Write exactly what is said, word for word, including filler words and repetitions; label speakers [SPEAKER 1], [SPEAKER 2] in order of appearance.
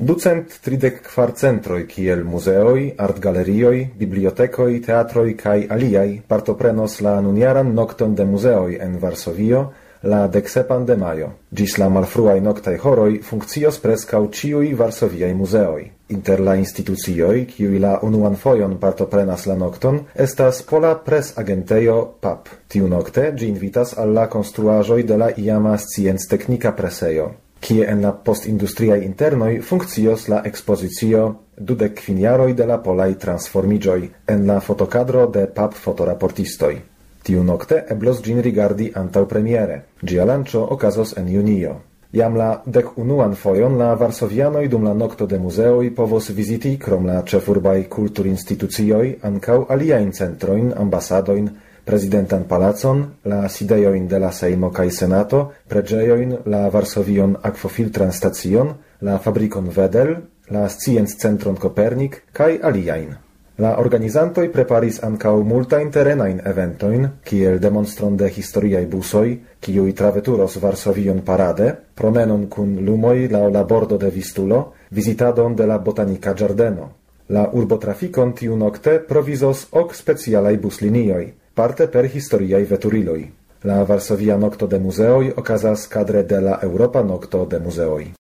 [SPEAKER 1] Ducent tridek kvar centroj kiel muzeoj, artgalerioj, bibliotekoj, teatroj kaj aliaj partoprenos la nunjaran nokton de muzeoj en Varsovio la deksepan de majo. Ĝis la malfruaj noktaj horoj funkcios preskaŭ ĉiuj varsoviaj muzeoj. Inter la institucioj, kiuj la unuan fojon partoprenas la nokton, estas Pola Presagentejo P A P. Tiunokte ĝi invitas al la konstruaĵoj de la iama sciencteknika presejo, kie en la postindustriaj internoj funkcios la ekspozicio dudek kvin jaroj de la polaj transformiĝoj en la fotokadro de P A P fotoraportistoj. Tiunokte eblos ĝin rigardi antaŭpremiere. Ĝia lanĉo okazos en junio. Jam la dek unuan fojon la varsovianoj dum la nokto de muzeoj povos viziti krom la ĉefurbaj kulturinstitucioj ankaŭ aliajn centrojn, ambasadojn, prezidentan palacon, la sidejojn de la Sejmo kaj Senato, preĝejojn, la Varsovion akvofiltran stacion, la fabrikon Wedel, la Sciencentron Kopernik kaj aliajn. La organizantoj preparis ankaŭ multajn terenajn eventojn, kiel demonstron de historiaj busoj, kiuj traveturos Varsovion parade, promenon kun lumoj laŭ la bordo de Vistulo, vizitadon de la botanika ĝardeno. La urbotrafikon tiunokte provizos ok specialaj buslinioj, parte per historiaj veturiloj. La Varsovia Nokto de Muzeoj okazas kadre de la Eŭropa Nokto de Muzeoj.